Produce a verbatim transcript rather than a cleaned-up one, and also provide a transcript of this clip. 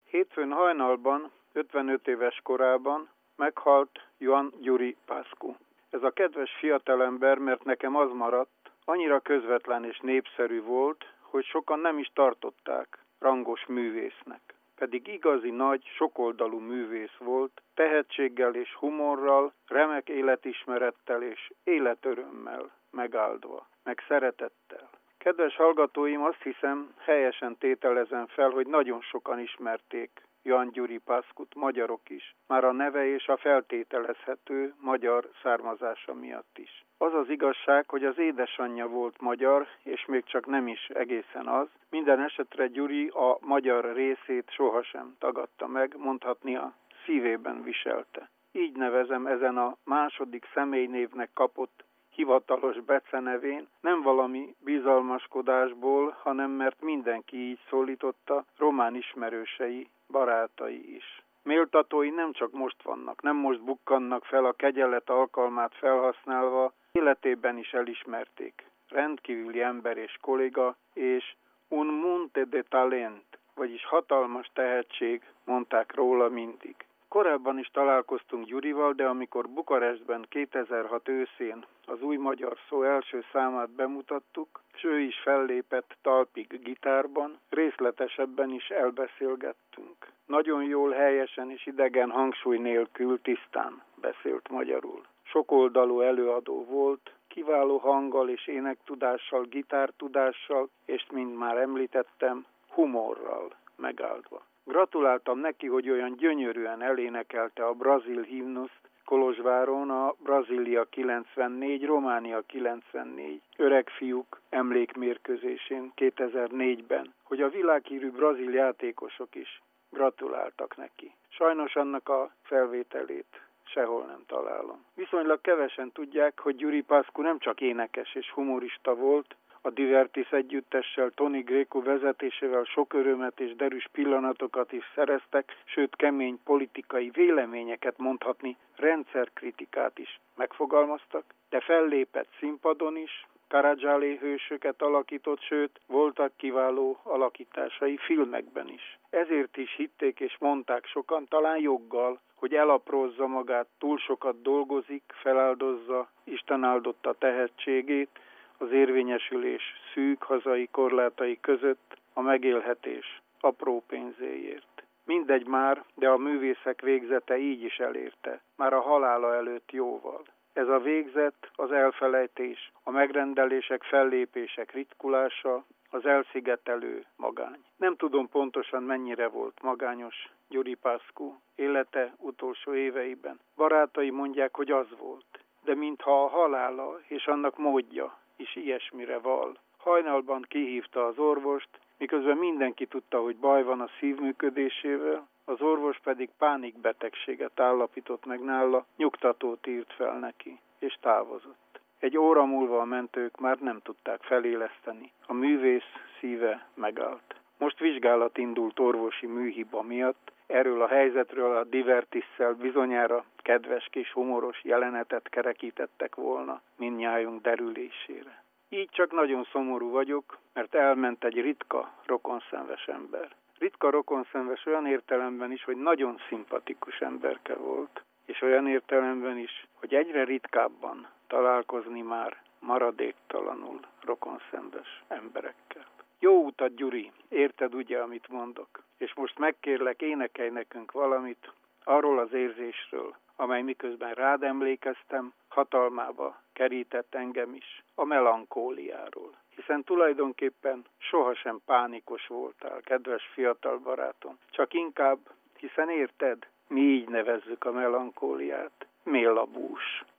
Hétfőn hajnalban, ötvenöt éves korában meghalt Ioan Gyuri Pascu. Ez a kedves fiatalember, mert nekem az maradt, annyira közvetlen és népszerű volt, hogy sokan nem is tartották rangos művésznek. Pedig igazi nagy, sokoldalú művész volt, tehetséggel és humorral, remek életismerettel és életörömmel megáldva, meg szeretettel. Kedves hallgatóim, azt hiszem, helyesen tételezem fel, hogy nagyon sokan ismerték Ioan Gyuri Pascut, magyarok is, már a neve és a feltételezhető magyar származása miatt is. Az az igazság, hogy az édesanyja volt magyar, és még csak nem is egészen az. Minden esetre Gyuri a magyar részét sohasem tagadta meg, mondhatni a szívében viselte. Így nevezem ezen a második személynévnek kapott hivatalos becenevén, nem valami bizalmaskodásból, hanem mert mindenki így szólította, román ismerősei, barátai is. Méltatói nem csak most vannak, nem most bukkannak fel a kegyelet alkalmát felhasználva, életében is elismerték. Rendkívüli ember és kolléga, és un monte de talent, vagyis hatalmas tehetség, mondták róla mindig. Korábban is találkoztunk Gyurival, de amikor Bukarestben kétezer-hat őszén az Új Magyar Szó első számát bemutattuk, s ő is fellépett talpig gitárban, részletesebben is elbeszélgettünk. Nagyon jól, helyesen és idegen hangsúly nélkül tisztán beszélt magyarul. Sokoldalú előadó volt, kiváló hanggal és énektudással, gitártudással, és mint már említettem, humorral megáldva. Gratuláltam neki, hogy olyan gyönyörűen elénekelte a brazil himnuszt Kolozsváron, a Brazília kilencvennégy, Románia kilencvennégy öreg fiúk emlékmérkőzésén kétezer-négyben, hogy a világhírű brazil játékosok is gratuláltak neki. Sajnos annak a felvételét sehol nem találom. Viszonylag kevesen tudják, hogy Gyuri Pascu nem csak énekes és humorista volt, a Divertis együttessel, Tony Greco vezetésével sok örömet és derűs pillanatokat is szereztek, sőt kemény politikai véleményeket, mondhatni rendszerkritikát is megfogalmaztak, de fellépett színpadon is, Karadzsálé hősöket alakított, sőt voltak kiváló alakításai filmekben is. Ezért is hitték és mondták sokan, talán joggal, hogy elaprózza magát, túl sokat dolgozik, feláldozza Isten áldotta tehetségét, az érvényesülés szűk hazai korlátai között a megélhetés apró pénzéért. Mindegy már, de a művészek végzete így is elérte, már a halála előtt jóval. Ez a végzet, az elfelejtés, a megrendelések, fellépések ritkulása, az elszigetelő magány. Nem tudom pontosan mennyire volt magányos Gyuri Pascu élete utolsó éveiben. Barátai mondják, hogy az volt, de mintha a halála és annak módja is ilyesmire val. Hajnalban kihívta az orvost, miközben mindenki tudta, hogy baj van a szívműködésével, az orvos pedig pánikbetegséget állapított meg nála, nyugtatót írt fel neki, és távozott. Egy óra múlva a mentők már nem tudták feléleszteni. A művész szíve megállt. Most vizsgálat indult orvosi műhiba miatt. Erről a helyzetről a Divertisszel bizonyára kedves kis humoros jelenetet kerekítettek volna mindnyájunk derülésére. Így csak nagyon szomorú vagyok, mert elment egy ritka, rokonszenves ember. Ritka rokonszenves olyan értelemben is, hogy nagyon szimpatikus emberke volt, és olyan értelemben is, hogy egyre ritkábban találkozni már maradéktalanul rokonszenves emberekkel. Jó utat, Gyuri, érted ugye, amit mondok? És most megkérlek, énekelj nekünk valamit arról az érzésről, amely miközben rád emlékeztem, hatalmába kerített engem is, a melankóliáról. Hiszen tulajdonképpen sohasem pánikos voltál, kedves fiatal barátom, csak inkább, hiszen érted, mi így nevezzük a melankóliát, mélabús.